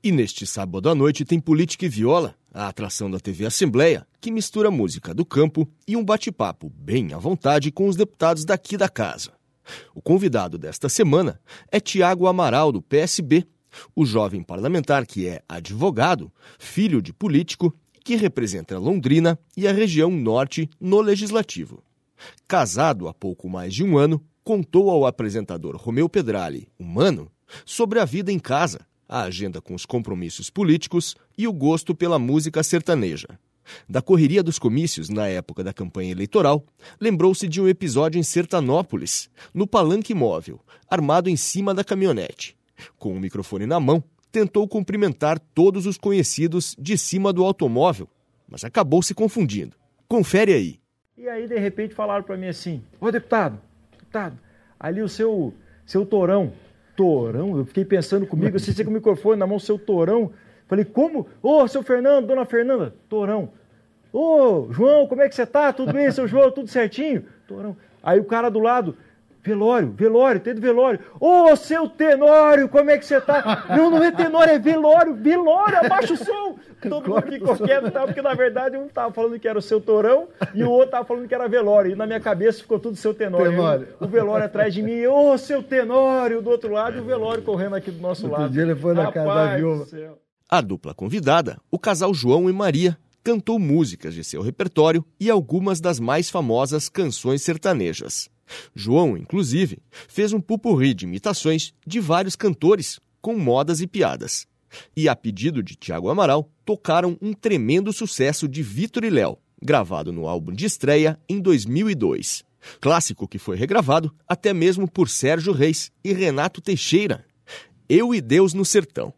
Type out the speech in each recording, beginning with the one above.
E neste sábado à noite tem Política e Viola, a atração da TV Assembleia, que mistura música do campo e um bate-papo bem à vontade com os deputados daqui da casa. O convidado desta semana é Tiago Amaral, do PSB, o jovem parlamentar que é advogado, filho de político e que representa Londrina e a região norte no Legislativo. Casado há pouco mais de um ano, contou ao apresentador Romeu Pedrali, humano, sobre a vida em casa, a agenda com os compromissos políticos e o gosto pela música sertaneja. Da correria dos comícios na época da campanha eleitoral, lembrou-se de um episódio em Sertanópolis, no palanque móvel, armado em cima da caminhonete. Com o microfone na mão, tentou cumprimentar todos os conhecidos de cima do automóvel, mas acabou se confundindo. Confere aí. E aí, de repente, falaram para mim assim: ô deputado, ali o seu Torão. Torão? Eu fiquei pensando comigo, assim, com o microfone na mão, seu Torão. Falei, como? Ô, seu Fernando, dona Fernanda, Torão. Ô, João, como é que você tá? Tudo bem, seu João? Tudo certinho? Torão. Aí o cara do lado, velório, tem do velório. Ô, seu Tenório, como é que você tá? Não é Tenório, é velório, abaixa o som. Todo mundo ficou quieto, porque na verdade um tava falando que era o seu Torão e o outro tava falando que era velório. E na minha cabeça ficou tudo seu Tenório. O velório atrás de mim, ô, seu Tenório, do outro lado, e o velório correndo aqui do nosso lado. Outro dia ele foi na casa da viúva. A dupla convidada, o casal João e Maria, cantou músicas de seu repertório e algumas das mais famosas canções sertanejas. João, inclusive, fez um pupurri de imitações de vários cantores, com modas e piadas. E, a pedido de Tiago Amaral, tocaram um tremendo sucesso de Vitor e Léo, gravado no álbum de estreia em 2002. Clássico que foi regravado até mesmo por Sérgio Reis e Renato Teixeira. Eu e Deus no Sertão.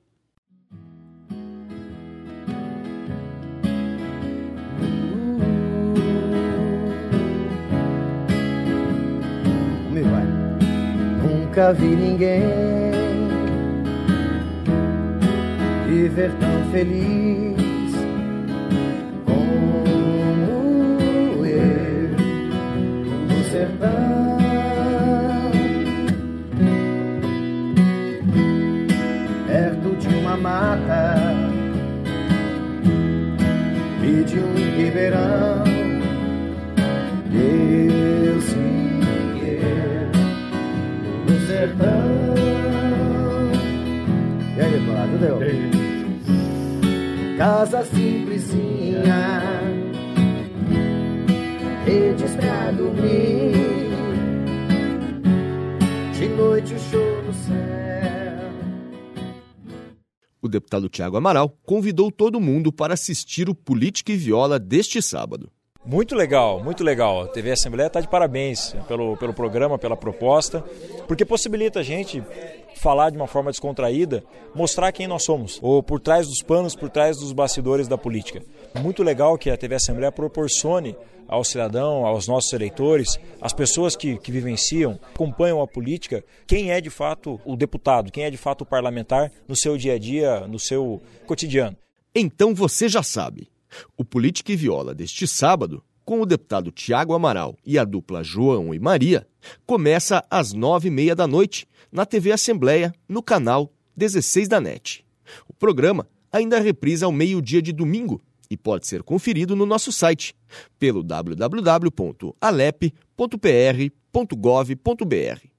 Nunca vi ninguém viver tão feliz como eu no sertão. Perto de uma mata e de um ribeirão, eu sertão. E aí, Eduardo, deu? Casa simplesinha, redes pra dormir, de noite o show no céu. O deputado Tiago Amaral convidou todo mundo para assistir o Política e Viola deste sábado. Muito legal, muito legal. A TV Assembleia está de parabéns pelo programa, pela proposta, porque possibilita a gente falar de uma forma descontraída, mostrar quem nós somos, ou por trás dos panos, por trás dos bastidores da política. Muito legal que a TV Assembleia proporcione ao cidadão, aos nossos eleitores, às pessoas que vivenciam, acompanham a política, quem é de fato o deputado, quem é de fato o parlamentar no seu dia a dia, no seu cotidiano. Então você já sabe. O Política e Viola deste sábado, com o deputado Tiago Amaral e a dupla João e Maria, começa às 9h30 da noite na TV Assembleia, no canal 16 da NET. O programa ainda reprisa ao meio-dia de domingo e pode ser conferido no nosso site, pelo www.alep.pr.gov.br.